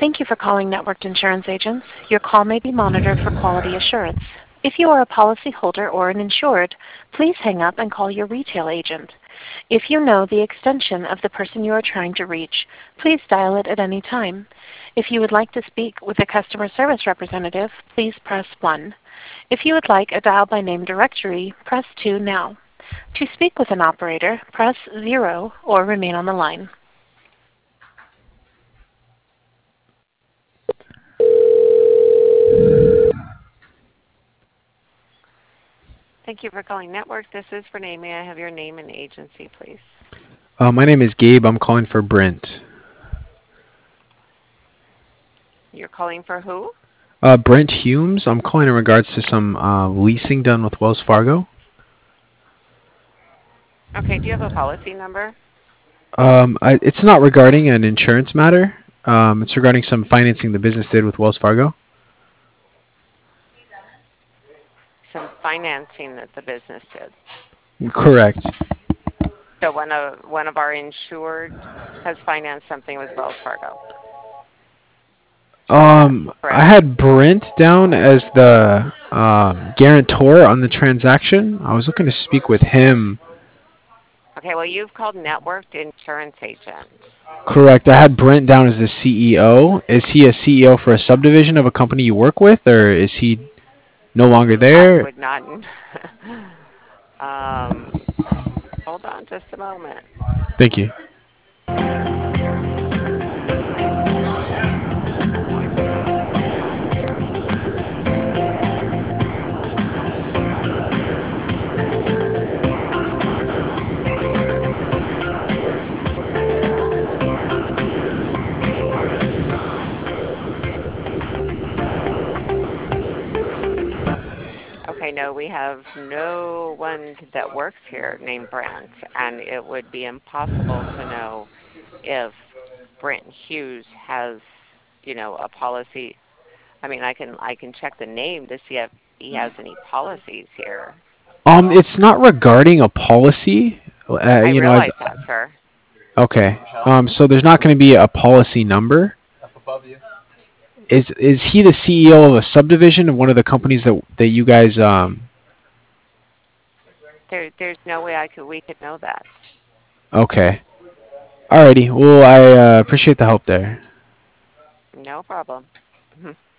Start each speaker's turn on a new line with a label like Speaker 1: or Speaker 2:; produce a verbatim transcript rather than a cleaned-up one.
Speaker 1: Thank you for calling Networked Insurance Agents. Your call may be monitored for quality assurance. If you are a policyholder or an insured, please hang up and call your retail agent. If you know the extension of the person you are trying to reach, please dial it at any time. If you would like to speak with a customer service representative, please press one. If you would like a dial by name directory, press two now. To speak with an operator, press zero or remain on the line. Thank you for calling Network. This is Renee. May I have your name and agency, please?
Speaker 2: Uh, my name is Gabe. I'm calling for Brent.
Speaker 1: You're calling for who?
Speaker 2: Uh, Brent Humes. I'm calling in regards to some uh, leasing done with Wells Fargo.
Speaker 1: Okay, do you have a policy number?
Speaker 2: Um, I, it's not regarding an insurance matter. Um, it's regarding some financing the business did with Wells Fargo.
Speaker 1: Some financing that the business did.
Speaker 2: Correct.
Speaker 1: So one of one of our insured has financed something with Wells Fargo.
Speaker 2: Um, I
Speaker 1: Correct.
Speaker 2: had Brent down as the um, guarantor on the transaction. I was looking to speak with him.
Speaker 1: Okay, well you've called Networked Insurance Agent.
Speaker 2: Correct. I had Brent down as the C E O. Is he a C E O for a subdivision of a company you work with, or is he no longer
Speaker 1: I
Speaker 2: there?
Speaker 1: would not. um, hold on just a moment.
Speaker 2: Thank you.
Speaker 1: Okay, no, we have no one that works here named Brent, and it would be impossible to know if Brent Hughes has, you know, a policy. I mean, I can I can check the name to see if he has any policies here.
Speaker 2: Um, it's not regarding a policy. Uh,
Speaker 1: I
Speaker 2: you know, I've,
Speaker 1: realize that, sir.
Speaker 2: okay. Um, so there's not going to be a policy number. Is is he the C E O of a subdivision of one of the companies that that you guys um?
Speaker 1: There, there's no way I could we could know that.
Speaker 2: Okay. Alrighty. Well, I uh, appreciate the help there.
Speaker 1: No problem.